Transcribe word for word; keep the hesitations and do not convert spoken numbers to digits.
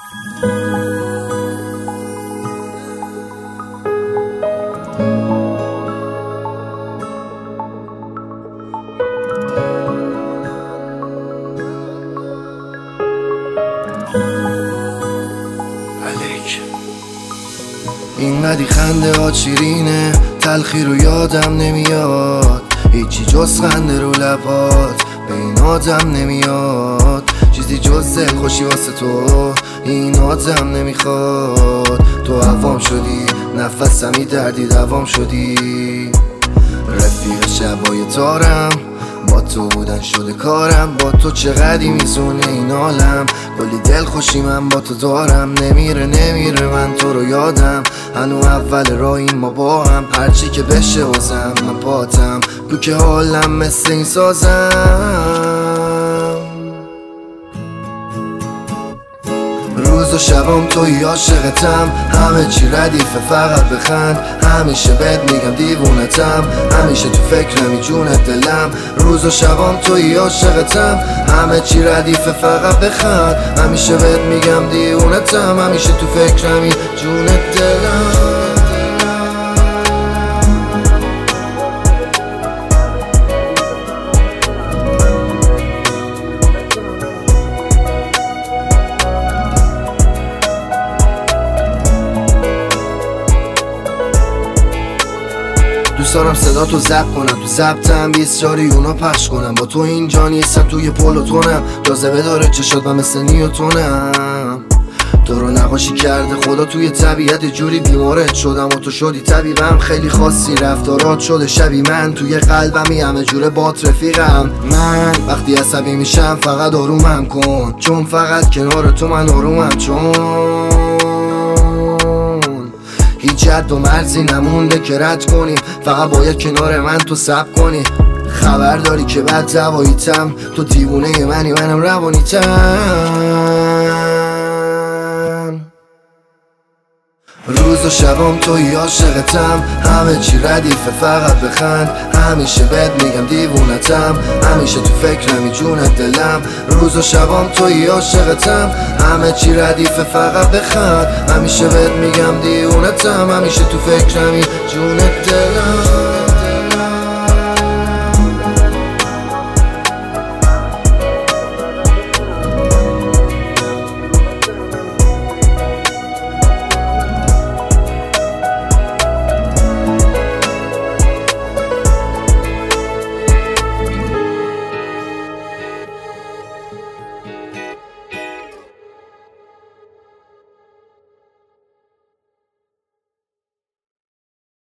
اینقدی خنده ها شیرینه، تلخی رو یادم نمیاد، هیچی جز خنده رو لبات به این آدم نمیاد، چیزی جز دل خوشی واسه تو این آدم نمیخواد. تو عوام شدی، نفسمی دردی دوام شدی، رفیق شبای تارم با تو بودن شده کارم، با تو چقدی میزونه این عالم، کلی دل خوشی من با تو دارم، نمیره نمیره من تو رو یادم، هنو اول راهیم ما با هم، هرچی که بشه واسم من پاتم، تو که حالم مثل این سازم. روز و شبام توی عاشقتم، همه چی ردیفه فقط بخند، همیشه بهت میگم دیوونتم، همیشه تو فکرمی جونت دلم. روز و شبام توی عاشقتم، همه چی ردیفه فقط بخند، همیشه بهت میگم دیوونتم، همیشه تو فکرمی جونت دلم. دوست دارم صدا تو ضبط کنم، تو ضبطم بیست جاری اونا پخش کنم، با تو اینجا نیستم توی پلوتونم، جاذبه داره چشات من مثل نیوتونم. تو رو نقاشی کرده خدا توی طبیعت، جوری بیمارت شدم و تو شدی طبیبم، خیلی خاصی رفتارات شده شبی من، توی قلبمی همه جوره بات رفیقم. من وقتی عصبی میشم فقط آرومم کن، چون فقط کنار تو من آرومم، چون هیچ حد و مرزی نمونده که رد کنیم، فقط باید کنار من تو صبر کنی. خبر داری که بد دواییتم، تو دیوونه منی منم روانیتم. روز و شبام توی عاشقتم، همه چی ردیفه فقط بخند، همیشه بهت میگم دیوونتم، همیشه تو فکرمی جونت دلم. روز و شبام توی عاشقتم، همه چی ردیفه فقط بخند، همیشه بهت میگم دیوونتم، همیشه تو فکرمی جونت دلم.